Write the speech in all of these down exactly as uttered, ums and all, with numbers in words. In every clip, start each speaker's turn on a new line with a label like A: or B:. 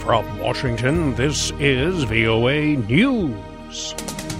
A: From Washington, this is V O A News.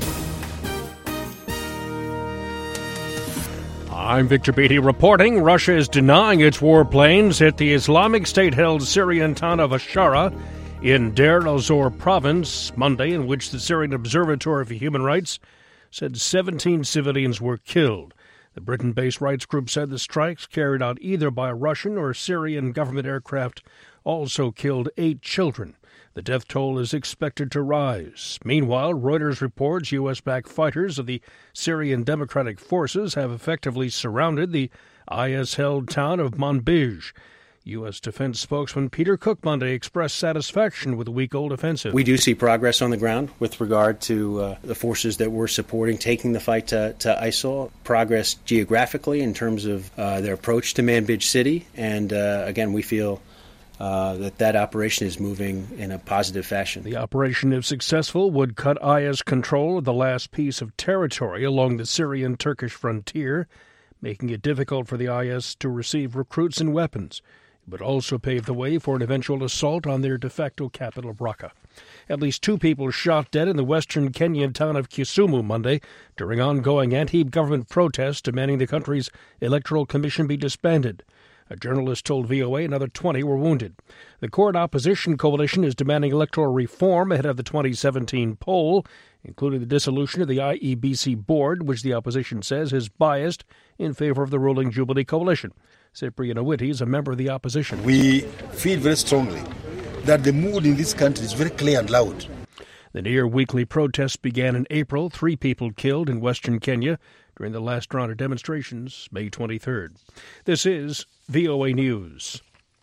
A: I'm Victor Beatty reporting. Russia is denying its warplanes hit the Islamic State-held Syrian town of Ashara in Deir el-Zor province Monday, in which the Syrian Observatory for Human Rights said seventeen civilians were killed. The Britain-based rights group said the strikes, carried out either by Russian or Syrian government aircraft, also killed eight children. The death toll is expected to rise. Meanwhile, Reuters reports U S-backed fighters of the Syrian Democratic Forces have effectively surrounded the I S-held town of Manbij. U S Defense spokesman Peter Cook Monday expressed satisfaction with the week-old offensive.
B: We do see progress on the ground with regard to uh, the forces that we're supporting taking the fight to, to I S I L. Progress geographically in terms of uh, their approach to Manbij City. And uh, again, we feel Uh, that that operation is moving in a positive fashion.
A: The operation, if successful, would cut I S control of the last piece of territory along the Syrian-Turkish frontier, making it difficult for the I S to receive recruits and weapons. It would also pave the way for an eventual assault on their de facto capital, Raqqa. At least two people shot dead in the western Kenyan town of Kisumu Monday during ongoing anti-government protests demanding the country's electoral commission be disbanded. A journalist told V O A another twenty were wounded. The court opposition coalition is demanding electoral reform ahead of the twenty seventeen poll, including the dissolution of the I E B C board, which the opposition says is biased in favor of the ruling Jubilee coalition. Cyprian Owiti is a member of the opposition.
C: We feel very strongly that the mood in this country is very clear and loud.
A: The near-weekly protests began in April. Three people killed in western Kenya during the last round of demonstrations, May twenty-third. This is V O A News.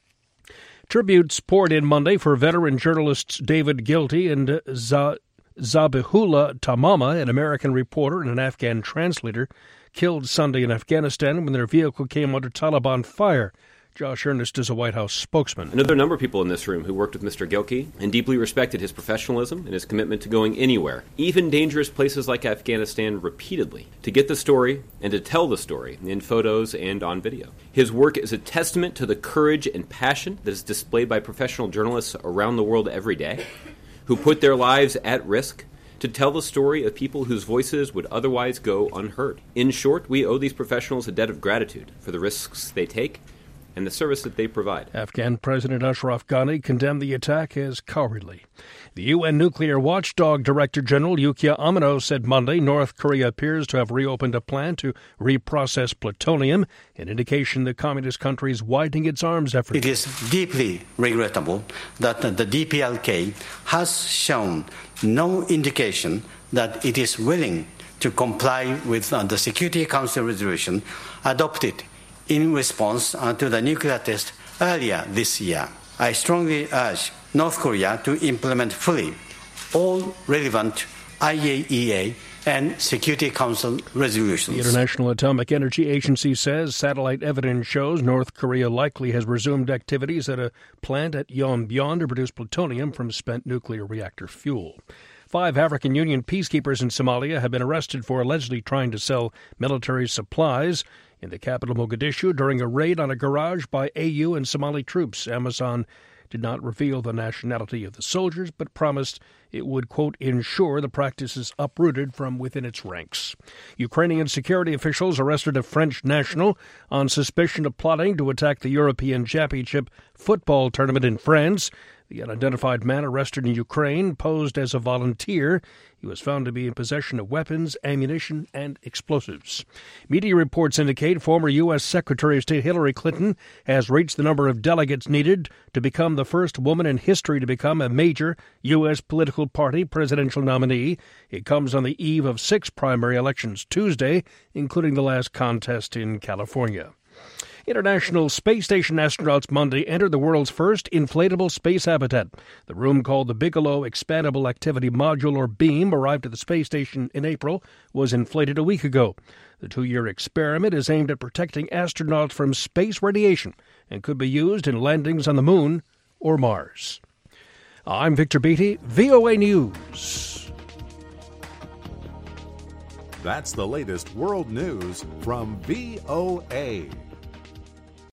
A: Tributes poured in Monday for veteran journalists David Giltey and Z- Zabihullah Tamama, an American reporter and an Afghan translator, killed Sunday in Afghanistan when their vehicle came under Taliban fire. Josh Earnest is a White House spokesman.
D: I know there are a number of people in this room who worked with Mister Gilkey and deeply respected his professionalism and his commitment to going anywhere, even dangerous places like Afghanistan, repeatedly, to get the story and to tell the story in photos and on video. His work is a testament to the courage and passion that is displayed by professional journalists around the world every day, who put their lives at risk to tell the story of people whose voices would otherwise go unheard. In short, we owe these professionals a debt of gratitude for the risks they take and the service that they provide.
A: Afghan President Ashraf Ghani condemned the attack as cowardly. The U N Nuclear Watchdog Director General Yukiya Amano said Monday North Korea appears to have reopened a plan to reprocess plutonium, an indication the communist country is widening its arms efforts.
E: It is deeply regrettable that the D P L K has shown no indication that it is willing to comply with the Security Council resolution adopted in response uh, to the nuclear test earlier this year. I strongly urge North Korea to implement fully all relevant I A E A and Security Council resolutions.
A: The International Atomic Energy Agency says satellite evidence shows North Korea likely has resumed activities at a plant at Yongbyon to produce plutonium from spent nuclear reactor fuel. Five African Union peacekeepers in Somalia have been arrested for allegedly trying to sell military supplies in the capital Mogadishu during a raid on a garage by A U and Somali troops. Amazon did not reveal the nationality of the soldiers, but promised it would, quote, ensure the practice is uprooted from within its ranks. Ukrainian security officials arrested a French national on suspicion of plotting to attack the European Championship football tournament in France. The unidentified man arrested in Ukraine posed as a volunteer. He was found to be in possession of weapons, ammunition, and explosives. Media reports indicate former U S Secretary of State Hillary Clinton has reached the number of delegates needed to become the first woman in history to become a major U S political party presidential nominee. It comes on the eve of six primary elections Tuesday, including the last contest in California. International Space Station astronauts Monday entered the world's first inflatable space habitat. The room, called the Bigelow Expandable Activity Module, or BEAM, arrived at the space station in April, was inflated a week ago. The two-year experiment is aimed at protecting astronauts from space radiation and could be used in landings on the Moon or Mars. I'm Victor Beatty, V O A News.
F: That's the latest world news from V O A.